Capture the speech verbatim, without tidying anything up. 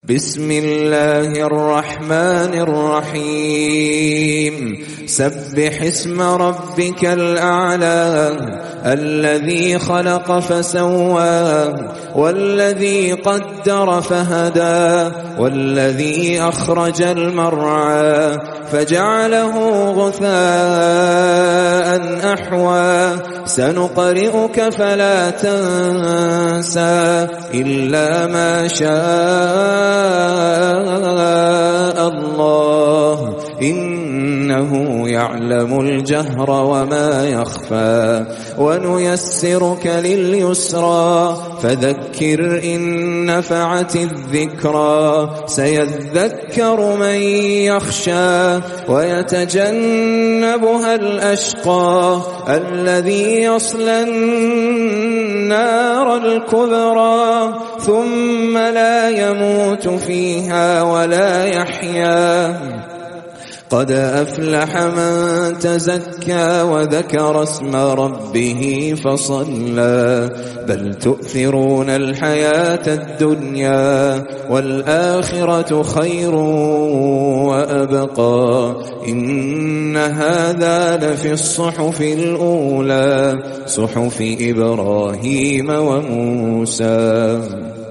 بسم الله الرحمن الرحيم سبح اسم ربك الأعلى الذي خلق فسوى والذي قدر فهدى والذي أخرج المرعى فجعله غثاء أحوى سنقرئك فلا تنسى إلا ما شاء الله إنه يعلم الجهر وما يخفى ونيسرك لليسرى فذكر إن نفعت الذكرى سيذكر من يخشى ويتجنبها الأشقى الذي يصلى النار الكبرى ثم لا يموت فيها ولا يحيا قد أفلح من تزكى وذكر اسم ربه فصلى بل تؤثرون الحياة الدنيا والآخرة خير وأبقى إن هذا لفي الصحف الأولى صحف إبراهيم وموسى.